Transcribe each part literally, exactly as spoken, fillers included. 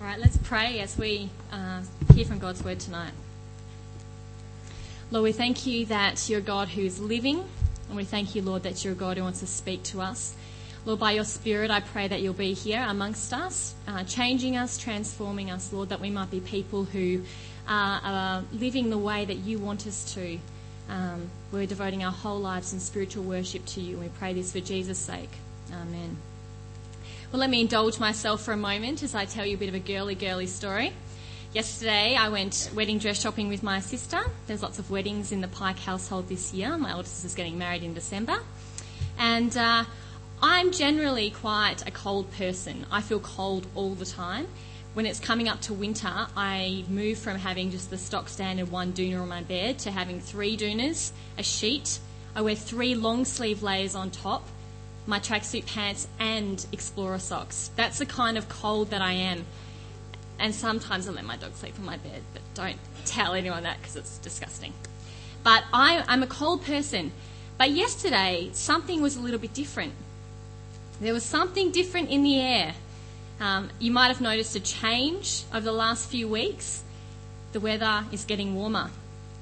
All right, let's pray as we uh, hear from God's word tonight. Lord, we thank you that you're a God who's living, and we thank you, Lord, that you're a God who wants to speak to us. Lord, by your Spirit, I pray that you'll be here amongst us, uh, changing us, transforming us, Lord, that we might be people who are, are living the way that you want us to. Um, we're devoting our whole lives in spiritual worship to you, and we pray this for Jesus' sake. Amen. Well, let me indulge myself for a moment as I tell you a bit of a girly, girly story. Yesterday, I went wedding dress shopping with my sister. There's lots of weddings in the Pike household this year. My eldest is getting married in December. And uh, I'm generally quite a cold person. I feel cold all the time. When it's coming up to winter, I move from having just the stock standard one doona on my bed to having three doonas, a sheet. I wear three long sleeve layers on top, my tracksuit pants and Explorer socks. That's the kind of cold that I am. And sometimes I let my dog sleep on my bed, but don't tell anyone that because it's disgusting. But I, I'm a cold person. But yesterday, something was a little bit different. There was something different in the air. Um, you might have noticed a change over the last few weeks. The weather is getting warmer.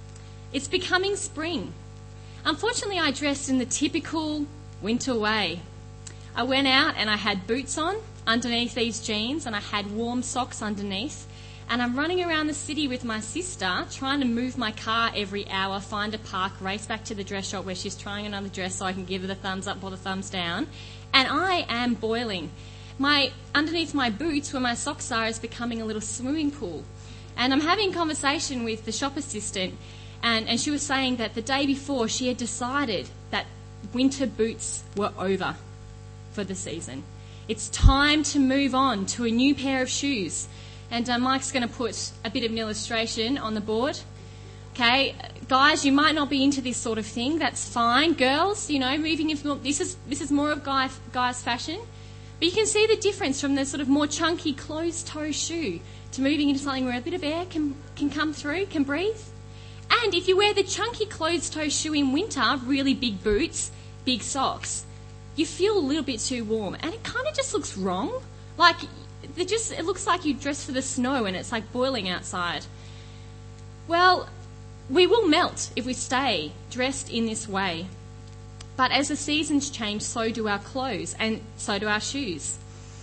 It's becoming spring. Unfortunately, I dressed in the typical winter way. I went out and I had boots on underneath these jeans and I had warm socks underneath, and I'm running around the city with my sister trying to move my car every hour, find a park, race back to the dress shop where she's trying another dress so I can give her the thumbs up or the thumbs down, and I am boiling. My underneath my boots where my socks are is becoming a little swimming pool, and I'm having a conversation with the shop assistant, and, and she was saying that the day before she had decided that winter boots were over for the season. It's time to move on to a new pair of shoes. And uh, Mike's going to put a bit of an illustration on the board. Okay, guys, you might not be into this sort of thing. That's fine. Girls, you know, moving into this is this is more of guy guys' fashion. But you can see the difference from the sort of more chunky closed-toe shoe to moving into something where a bit of air can can come through, can breathe. And if you wear the chunky closed-toe shoe in winter, really big boots, big socks, you feel a little bit too warm, and it kind of just looks wrong. Like, it just it looks like you dress for the snow and it's like boiling outside. Well, we will melt if we stay dressed in this way. But as the seasons change, so do our clothes and so do our shoes.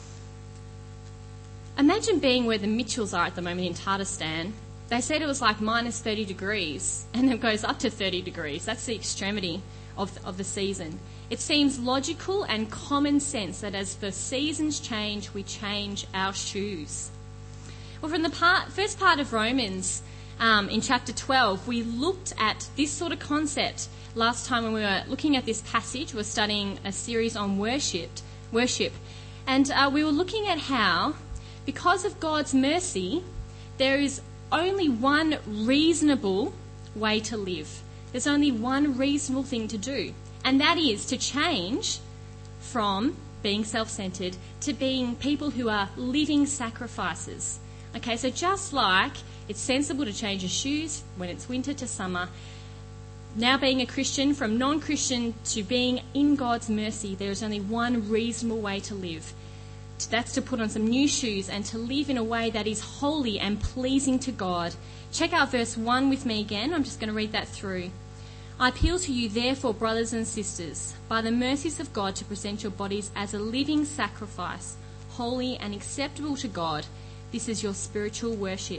Imagine being where the Mitchells are at the moment in Tatarstan. They said it was like minus thirty degrees, and it goes up to thirty degrees. That's the extremity of, of the season. It seems logical and common sense that as the seasons change, we change our shoes. Well, from the part, first part of Romans, um, in chapter twelve, we looked at this sort of concept last time when we were looking at this passage. We were studying a series on worship, worship, and uh, we were looking at how, because of God's mercy, there is only one reasonable way to live. There's only one reasonable thing to do. And that is to change from being self-centred to being people who are living sacrifices. Okay, so just like it's sensible to change your shoes when it's winter to summer, now being a Christian, from non-Christian to being in God's mercy, there is only one reasonable way to live. That's to put on some new shoes and to live in a way that is holy and pleasing to God. Check out verse one with me again. I'm just going to read that through. I appeal to you, therefore, brothers and sisters, by the mercies of God, to present your bodies as a living sacrifice, holy and acceptable to God. This is your spiritual worship.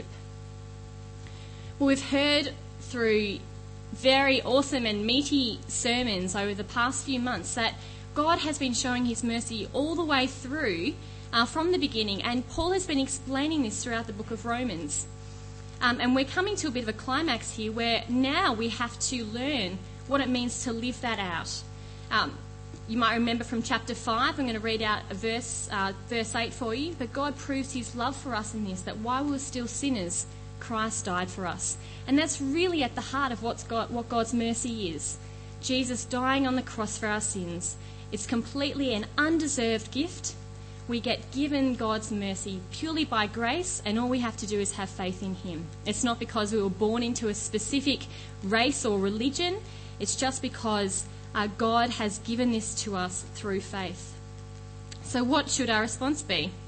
Well, we've heard through very awesome and meaty sermons over the past few months that God has been showing his mercy all the way through uh, from the beginning, and Paul has been explaining this throughout the book of Romans. Um, and we're coming to a bit of a climax here where now we have to learn what it means to live that out. Um, you might remember from chapter five, I'm going to read out a verse, uh, verse eight for you. But God proves his love for us in this, that while we were still sinners, Christ died for us. And that's really at the heart of what's God, what God's mercy is. Jesus dying on the cross for our sins. It's completely an undeserved gift. We get given God's mercy purely by grace, and all we have to do is have faith in him. It's not because we were born into a specific race or religion. It's just because uh, God has given this to us through faith. So what should our response be?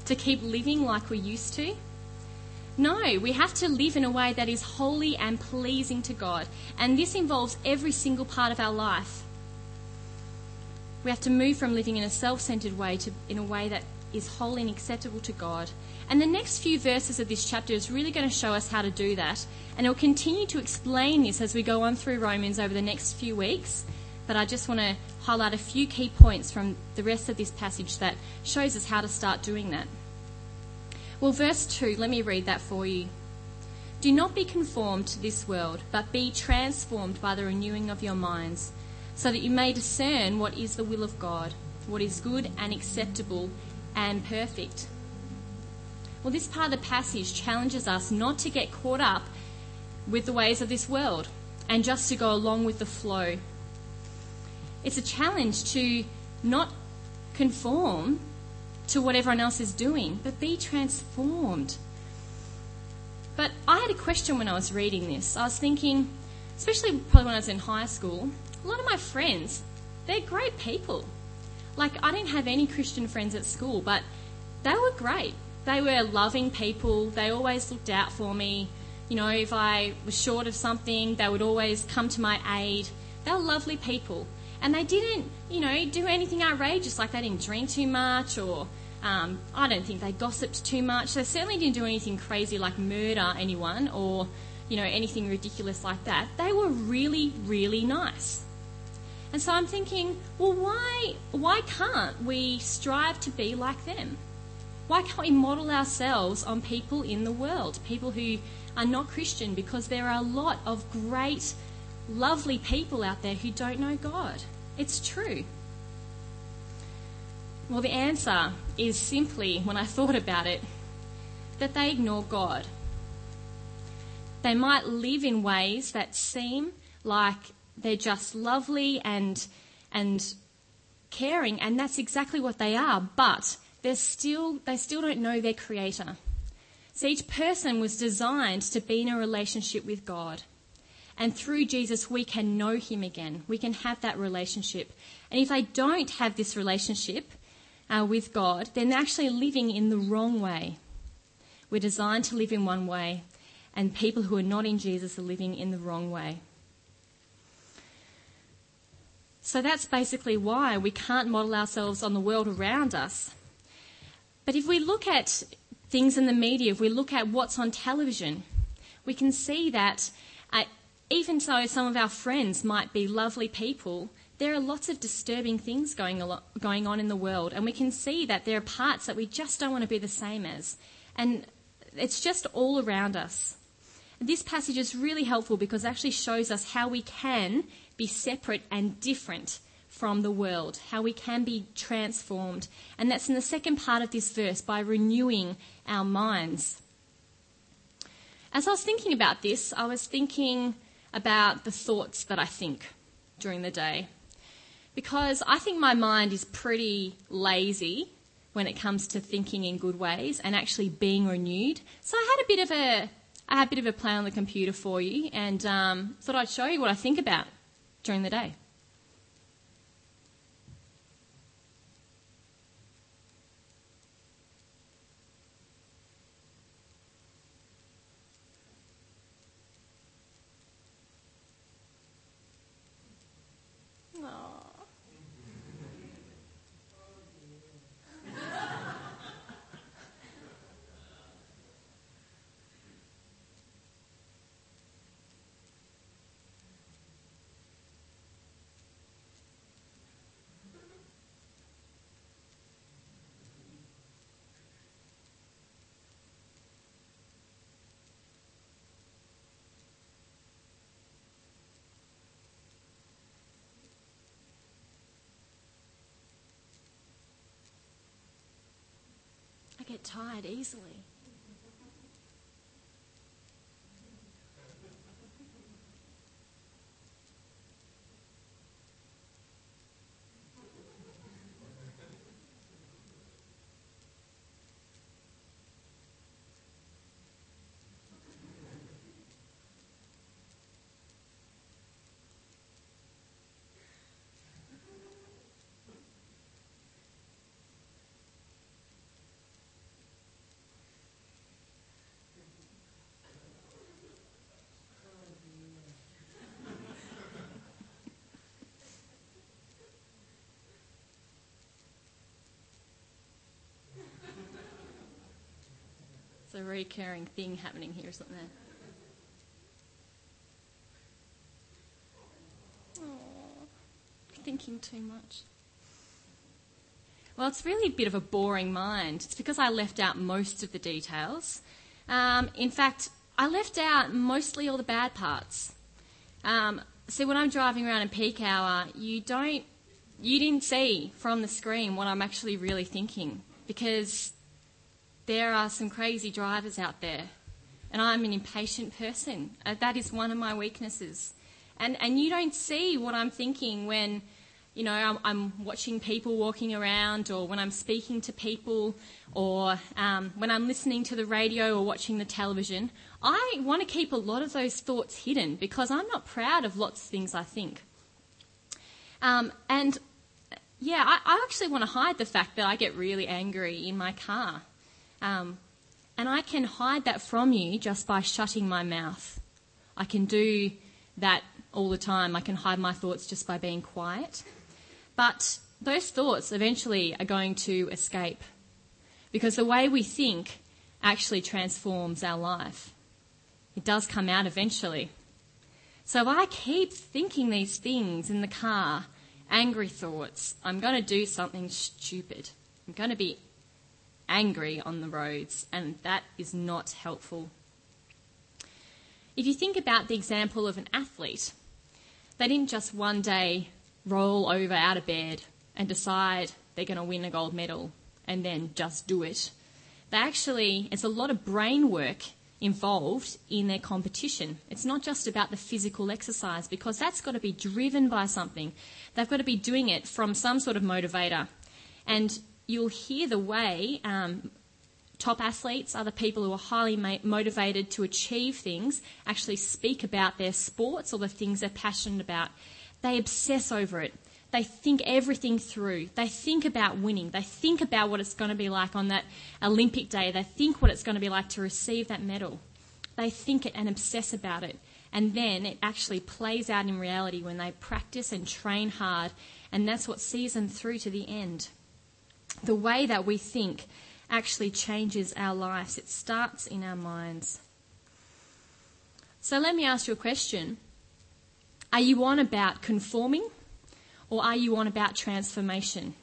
to keep living like we used to. No, we have to live in a way that is holy and pleasing to God. And this involves every single part of our life. We have to move from living in a self-centered way to in a way that is holy and acceptable to God. And the next few verses of this chapter is really going to show us how to do that. And it'll continue to explain this as we go on through Romans over the next few weeks. But I just want to highlight a few key points from the rest of this passage that shows us how to start doing that. Well, verse two, let me read that for you. Do not be conformed to this world, but be transformed by the renewing of your minds, so that you may discern what is the will of God, what is good and acceptable and perfect. Well, this part of the passage challenges us not to get caught up with the ways of this world and just to go along with the flow. It's a challenge to not conform to what everyone else is doing, but be transformed. But I had a question when I was reading this. I was thinking, especially probably when I was in high school, a lot of my friends, they're great people. Like, I didn't have any Christian friends at school, but they were great. They were loving people. They always looked out for me. You know, if I was short of something, they would always come to my aid. They were lovely people. And they didn't, you know, do anything outrageous, like they didn't drink too much or um, I don't think they gossiped too much. They certainly didn't do anything crazy like murder anyone or, you know, anything ridiculous like that. They were really, really nice. And so I'm thinking, well, why, why can't we strive to be like them? Why can't we model ourselves on people in the world, people who are not Christian? Because there are a lot of great, lovely people out there who don't know God. It's true. Well, the answer is simply, when I thought about it, that they ignore God. They might live in ways that seem like they're just lovely and and caring, and that's exactly what they are, but they're still they still don't know their Creator. So each person was designed to be in a relationship with God. And through Jesus, we can know him again. We can have that relationship. And if they don't have this relationship uh, with God, then they're actually living in the wrong way. We're designed to live in one way, and people who are not in Jesus are living in the wrong way. So that's basically why we can't model ourselves on the world around us. But if we look at things in the media, if we look at what's on television, we can see that uh, even though some of our friends might be lovely people, there are lots of disturbing things going, a lot, going on in the world, and we can see that there are parts that we just don't want to be the same as. And it's just all around us. This passage is really helpful because it actually shows us how we can be separate and different from the world, how we can be transformed. And that's in the second part of this verse, by renewing our minds. As I was thinking about this, I was thinking about the thoughts that I think during the day. Because I think my mind is pretty lazy when it comes to thinking in good ways and actually being renewed. So I had a bit of a, I had a bit of a play on the computer for you, and um, thought I'd show you what I think about during the day. I get tired easily. It's a recurring thing happening here, isn't there? Oh, thinking too much. Well, it's really a bit of a boring mind. It's because I left out most of the details. Um, in fact, I left out mostly all the bad parts. Um, see, when I'm driving around in peak hour, you don't, you didn't see from the screen what I'm actually really thinking, because there are some crazy drivers out there, and I'm an impatient person. Uh, that is one of my weaknesses. And and you don't see what I'm thinking when, you know, I'm, I'm watching people walking around, or when I'm speaking to people, or um, when I'm listening to the radio or watching the television. I want to keep a lot of those thoughts hidden because I'm not proud of lots of things I think. Um, and, yeah, I, I actually want to hide the fact that I get really angry in my car. Um, and I can hide that from you just by shutting my mouth. I can do that all the time. I can hide my thoughts just by being quiet. But those thoughts eventually are going to escape, because the way we think actually transforms our life. It does come out eventually. So if I keep thinking these things in the car, angry thoughts, I'm going to do something stupid. I'm going to be angry on the roads, and that is not helpful. If you think about the example of an athlete, they didn't just one day roll over out of bed and decide they're going to win a gold medal and then just do it. They actually, it's a lot of brain work involved in their competition. It's not just about the physical exercise, because that's got to be driven by something. They've got to be doing it from some sort of motivator. And you'll hear the way um, top athletes, other people who are highly ma- motivated to achieve things, actually speak about their sports or the things they're passionate about. They obsess over it. They think everything through. They think about winning. They think about what it's going to be like on that Olympic day. They think what it's going to be like to receive that medal. They think it and obsess about it. And then it actually plays out in reality when they practice and train hard, and that's what sees them through to the end. The way that we think actually changes our lives. It starts in our minds. So let me ask you a question. Are you on about conforming, or are you on about transformation?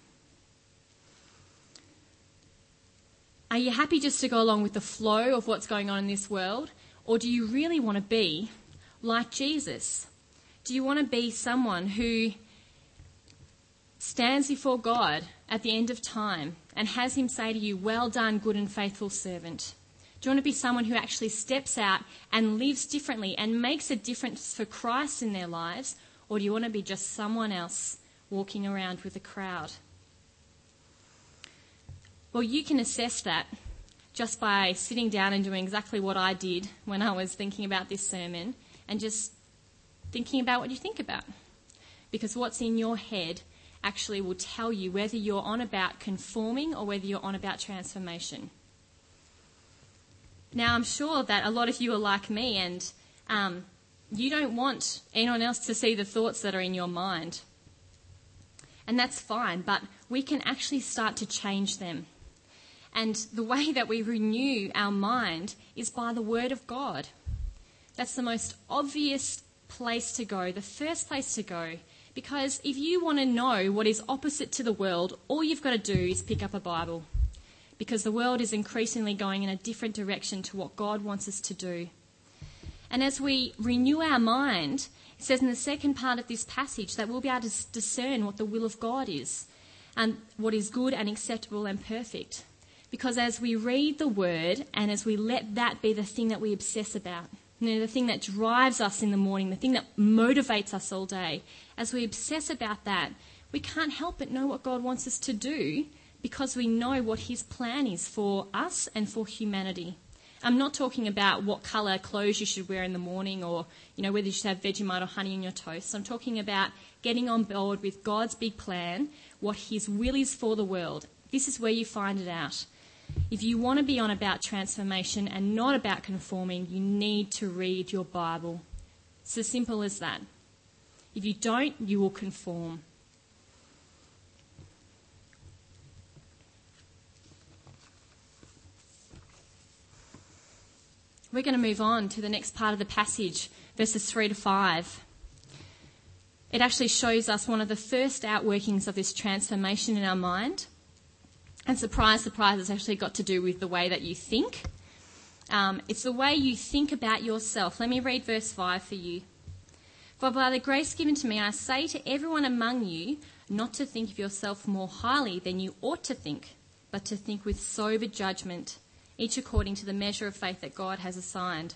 Are you happy just to go along with the flow of what's going on in this world, or do you really want to be like Jesus? Do you want to be someone who stands before God at the end of time and has him say to you, "Well done, good and faithful servant"? Do you want to be someone who actually steps out and lives differently and makes a difference for Christ in their lives? Or do you want to be just someone else walking around with a crowd? Well, you can assess that just by sitting down and doing exactly what I did when I was thinking about this sermon, and just thinking about what you think about. Because what's in your head actually will tell you whether you're on about conforming or whether you're on about transformation. Now, I'm sure that a lot of you are like me, and um, you don't want anyone else to see the thoughts that are in your mind. And that's fine, but we can actually start to change them. And the way that we renew our mind is by the Word of God. That's the most obvious place to go, the first place to go. Because if you want to know what is opposite to the world, all you've got to do is pick up a Bible. Because the world is increasingly going in a different direction to what God wants us to do. And as we renew our mind, it says in the second part of this passage that we'll be able to discern what the will of God is, and what is good and acceptable and perfect. Because as we read the Word, and as we let that be the thing that we obsess about, you know, the thing that drives us in the morning, the thing that motivates us all day, as we obsess about that, we can't help but know what God wants us to do, because we know what his plan is for us and for humanity. I'm not talking about what colour clothes you should wear in the morning, or, you know, whether you should have Vegemite or honey in your toast. I'm talking about getting on board with God's big plan, what his will is for the world. This is where you find it out. If you want to be on about transformation and not about conforming, you need to read your Bible. It's as simple as that. If you don't, you will conform. we're going to move on to the next part of the passage, verses three to five. It actually shows us one of the first outworkings of this transformation in our mind. And surprise, surprise, it's actually got to do with the way that you think. Um, it's the way you think about yourself. Let me read verse five for you. For by the grace given to me, I say to everyone among you, not to think of yourself more highly than you ought to think, but to think with sober judgment, each according to the measure of faith that God has assigned.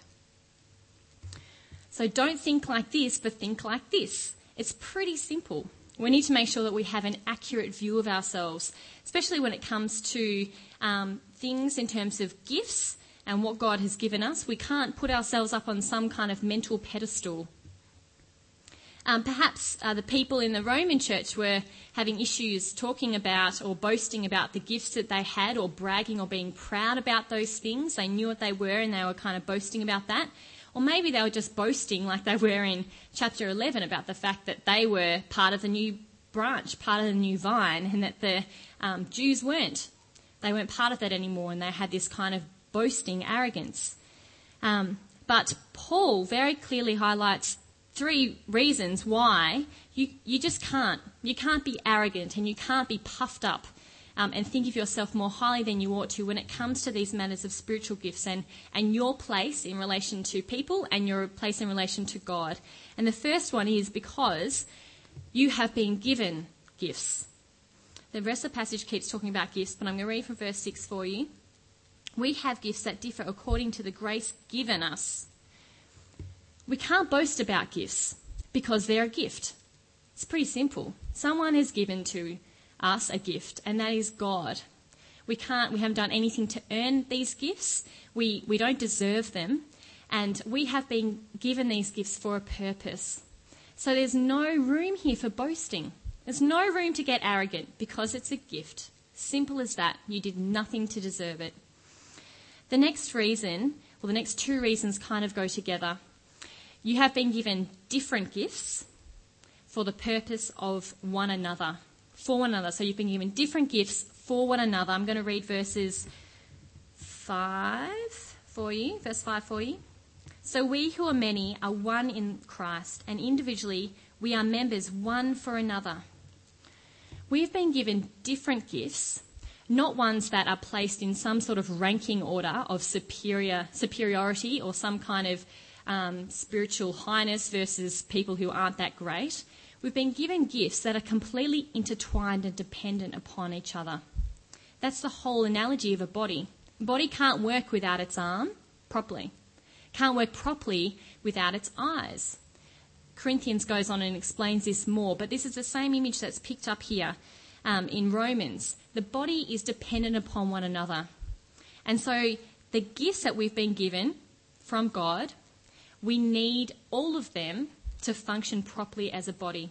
So don't think like this, but think like this. It's pretty simple. We need to make sure that we have an accurate view of ourselves, especially when it comes to um, things in terms of gifts and what God has given us. We can't put ourselves up on some kind of mental pedestal. Um, perhaps uh, the people in the Roman church were having issues talking about or boasting about the gifts that they had, or bragging or being proud about those things. They knew what they were and they were kind of boasting about that. Or maybe they were just boasting like they were in chapter eleven about the fact that they were part of the new branch, part of the new vine, and that the um, Jews weren't. They weren't part of that anymore, and they had this kind of boasting arrogance. Um, but Paul very clearly highlights three reasons why you, you just can't. You can't be arrogant and you can't be puffed up um, and think of yourself more highly than you ought to when it comes to these matters of spiritual gifts and, and your place in relation to people and your place in relation to God. And the first one is because you have been given gifts. The rest of the passage keeps talking about gifts, but I'm going to read from verse six for you. We have gifts that differ according to the grace given us. We can't boast about gifts because they're a gift. It's pretty simple. Someone has given to us a gift, and that is God. We can't, we haven't done anything to earn these gifts. We, we don't deserve them, and we have been given these gifts for a purpose. So there's no room here for boasting. There's no room to get arrogant because it's a gift. Simple as that. You did nothing to deserve it. The next reason, well, the next two reasons kind of go together. You have been given different gifts for the purpose of one another, for one another. So you've been given different gifts for one another. I'm going to read verses five for you, verse five for you. So we who are many are one in Christ, and individually we are members one for another. We've been given different gifts, not ones that are placed in some sort of ranking order of superior superiority or some kind of um, spiritual highness versus people who aren't that great. We've been given gifts that are completely intertwined and dependent upon each other. That's the whole analogy of a body. A body can't work without its arm properly. Can't work properly without its eyes. Corinthians goes on and explains this more, but this is the same image that's picked up here um, in Romans. The body is dependent upon one another. And so the gifts that we've been given from God, we need all of them to function properly as a body.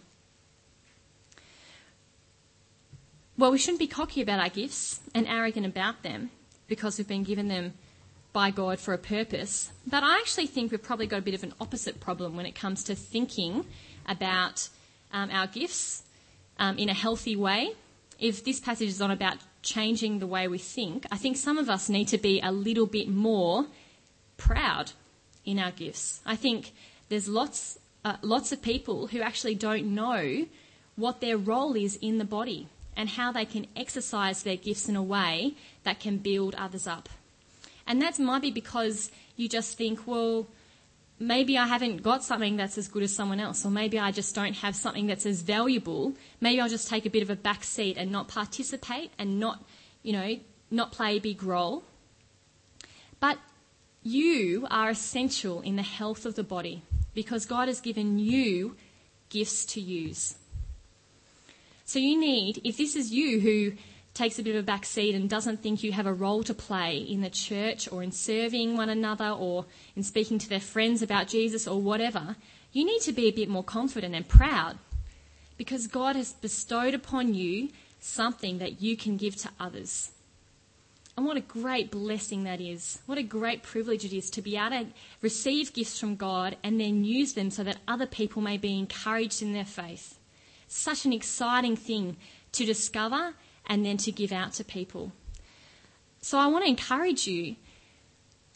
Well, we shouldn't be cocky about our gifts and arrogant about them because we've been given them by God for a purpose. But I actually think we've probably got a bit of an opposite problem when it comes to thinking about um, our gifts um, in a healthy way. If this passage is on about changing the way we think, I think some of us need to be a little bit more proud in our gifts. I think there's lots uh, lots of people who actually don't know what their role is in the body and how they can exercise their gifts in a way that can build others up. And that might be because you just think, well, maybe I haven't got something that's as good as someone else, or maybe I just don't have something that's as valuable. Maybe I'll just take a bit of a back seat and not participate and not, you know, not play a big role. But you are essential in the health of the body because God has given you gifts to use. So you need, if this is you who takes a bit of a back seat and doesn't think you have a role to play in the church or in serving one another or in speaking to their friends about Jesus or whatever, you need to be a bit more confident and proud because God has bestowed upon you something that you can give to others. And what a great blessing that is. What a great privilege it is to be able to receive gifts from God and then use them so that other people may be encouraged in their faith. Such an exciting thing to discover and then to give out to people. So I want to encourage you,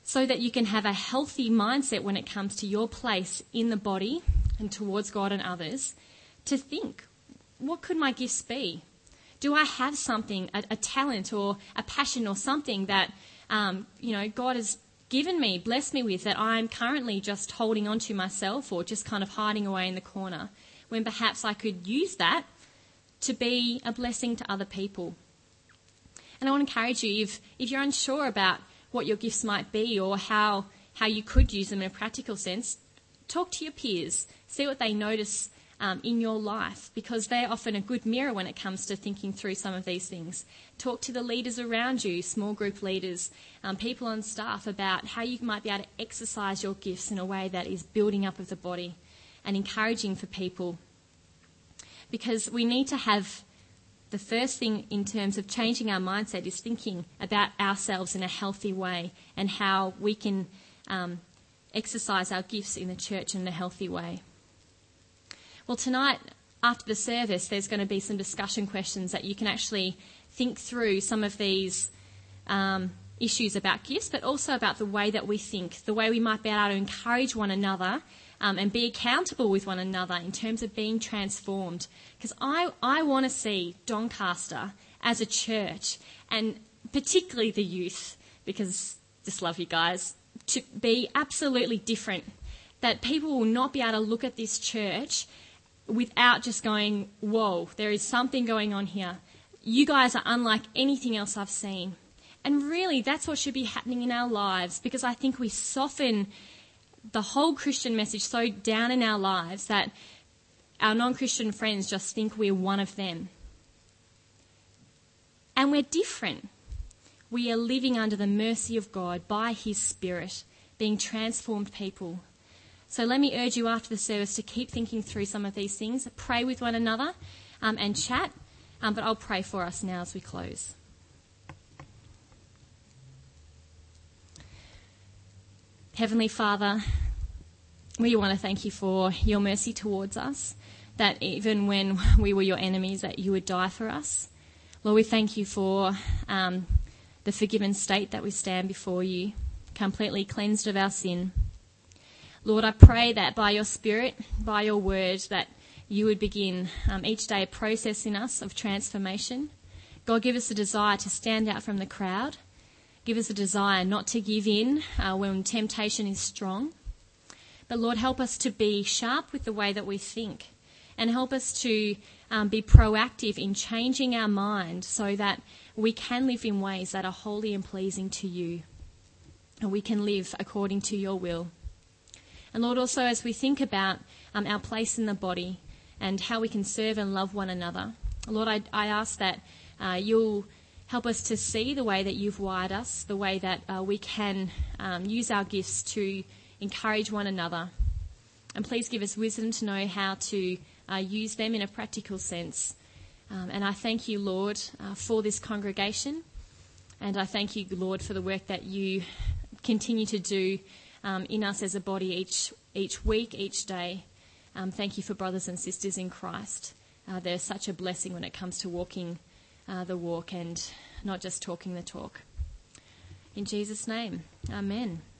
so that you can have a healthy mindset when it comes to your place in the body and towards God and others, to think, what could my gifts be? Do I have something, a, a talent or a passion or something that, um, you know, God has given me, blessed me with, that I'm currently just holding on to myself or just kind of hiding away in the corner, when perhaps I could use that to be a blessing to other people? And I want to encourage you, if, if you're unsure about what your gifts might be or how, how you could use them in a practical sense, talk to your peers, see what they notice um, in your life, because they're often a good mirror when it comes to thinking through some of these things. Talk to the leaders around you, small group leaders, um, people on staff, about how you might be able to exercise your gifts in a way that is building up of the body and encouraging for people. Because we need to have, the first thing in terms of changing our mindset is thinking about ourselves in a healthy way and how we can um, exercise our gifts in the church in a healthy way. Well, tonight, after the service, there's going to be some discussion questions that you can actually think through some of these um, issues about gifts, but also about the way that we think, the way we might be able to encourage one another um, and be accountable with one another in terms of being transformed. Because I, I want to see Doncaster as a church, and particularly the youth, because just love you guys, to be absolutely different. That people will not be able to look at this church without just going, whoa, there is something going on here. You guys are unlike anything else I've seen. And really, that's what should be happening in our lives, because I think we soften the whole Christian message so down in our lives that our non-Christian friends just think we're one of them. And we're different. We are living under the mercy of God by his Spirit, being transformed people. So let me urge you after the service to keep thinking through some of these things, pray with one another um, and chat, um, but I'll pray for us now as we close. Heavenly Father, we want to thank you for your mercy towards us, that even when we were your enemies, that you would die for us. Lord, we thank you for um, the forgiven state that we stand before you, completely cleansed of our sin. Lord, I pray that by your Spirit, by your word, that you would begin um, each day a process in us of transformation. God, give us a desire to stand out from the crowd. Give us a desire not to give in uh, when temptation is strong. But Lord, help us to be sharp with the way that we think, and help us to um, be proactive in changing our mind so that we can live in ways that are holy and pleasing to you, and we can live according to your will. And Lord, also as we think about um, our place in the body and how we can serve and love one another, Lord, I, I ask that uh, you'll help us to see the way that you've wired us, the way that uh, we can um, use our gifts to encourage one another. And please give us wisdom to know how to uh, use them in a practical sense. Um, and I thank you, Lord, uh, for this congregation. And I thank you, Lord, for the work that you continue to do um, in us as a body each each week, each day. Um, thank you for brothers and sisters in Christ. Uh, they're such a blessing when it comes to walking uh, the walk and not just talking the talk. In Jesus' name, amen.